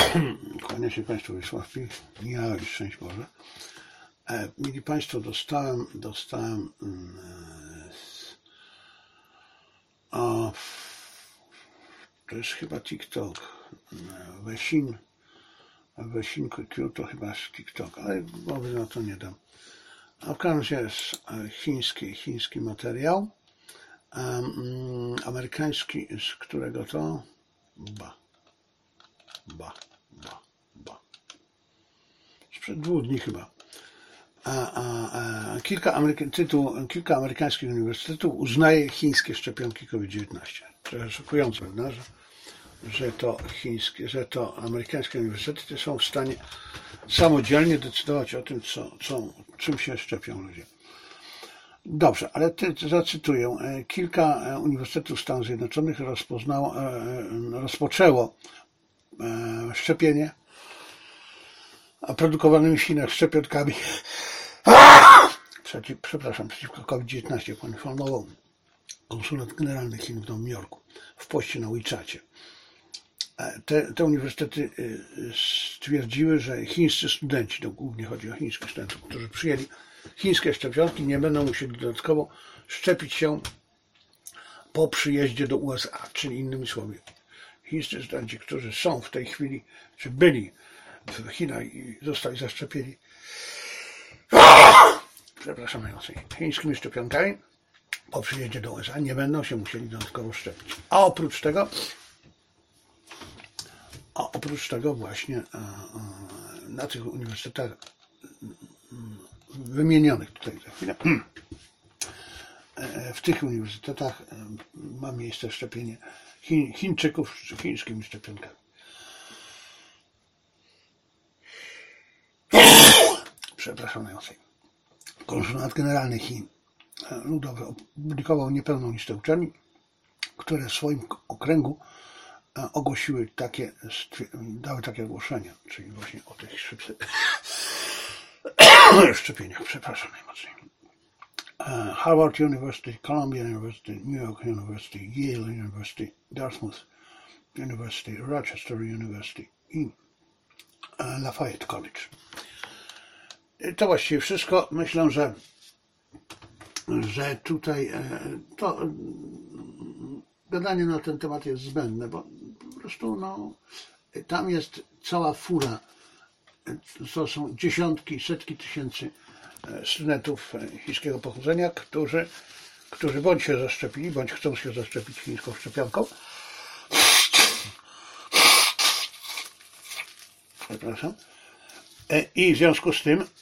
Kłania się Państwu Wiesław Michał i szczęść Boże. Mili Państwo, dostałem to jest chyba TikTok. Wesin Q to chyba TikTok, ale mowy na to nie dam. A w każdym razie jest chiński materiał. Amerykański, z którego to? Sprzed 2 dni chyba. Kilka amerykańskich uniwersytetów uznaje chińskie szczepionki COVID-19. Trochę szokujące, prawda? Że to amerykańskie uniwersytety są w stanie samodzielnie decydować o tym, czym się szczepią ludzie. Dobrze, ale zacytuję. Kilka uniwersytetów Stanów Zjednoczonych rozpoczęło szczepienie produkowanymi w Chinach szczepionkami przeciwko COVID-19, poinformował konsulat generalny Chin w Nowym Jorku w poście na WeChacie. Te uniwersytety stwierdziły, że chińscy studenci, głównie chodzi o chińskich studentów, którzy przyjęli chińskie szczepionki, nie będą musieli dodatkowo szczepić się po przyjeździe do USA, czyli innymi słowy, chińscy studenci, którzy są w tej chwili, czy byli w Chinach i zostali zaszczepieni chińskimi szczepionkami, po przyjeździe do USA nie będą się musieli dodatkowo szczepić. A oprócz tego właśnie na tych uniwersytetach wymienionych tutaj za chwilę, w tych uniwersytetach ma miejsce szczepienie Chińczyków chińskimi szczepionkami. Przepraszam najmocniej. Konsulat Generalny Chin Ludowy opublikował niepełną listę uczelni, które w swoim okręgu dały takie ogłoszenia, czyli właśnie o tych szczepieniach. Przepraszam najmocniej. Harvard University, Columbia University, New York University, Yale University, Dartmouth University, Rochester University i Lafayette College. To właściwie wszystko. Myślę, że tutaj to gadanie na ten temat jest zbędne, bo po prostu tam jest cała fura, to są dziesiątki, setki tysięcy studentów chińskiego pochodzenia, którzy bądź się zaszczepili, bądź chcą się zaszczepić chińską szczepionką. Przepraszam. I w związku z tym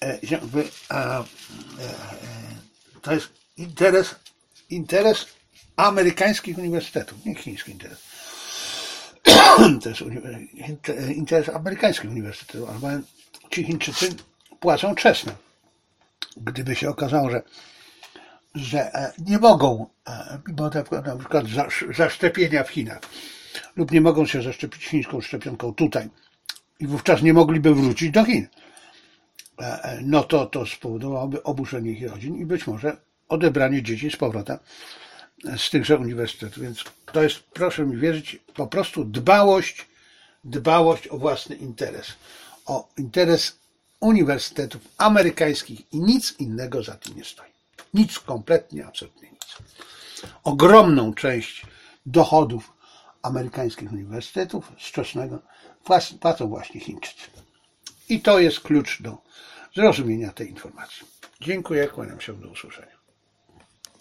to jest interes amerykańskich uniwersytetów, nie chiński interes. To jest interes amerykańskich uniwersytetów, ale ci Chińczycy płacą czesne. Gdyby się okazało, że nie mogą, mimo na przykład zaszczepienia w Chinach, lub nie mogą się zaszczepić chińską szczepionką tutaj i wówczas nie mogliby wrócić do Chin, no to spowodowałoby oburzenie ich rodzin i być może odebranie dzieci z powrotem z tychże uniwersytetów. Więc to jest, proszę mi wierzyć, po prostu dbałość o własny interes. O interes uniwersytetów amerykańskich i nic innego za tym nie stoi. Nic, kompletnie, absolutnie nic. Ogromną część dochodów amerykańskich uniwersytetów z czesnego płacą właśnie Chińczycy. I to jest klucz do zrozumienia tej informacji. Dziękuję, kłaniam się, do usłyszenia.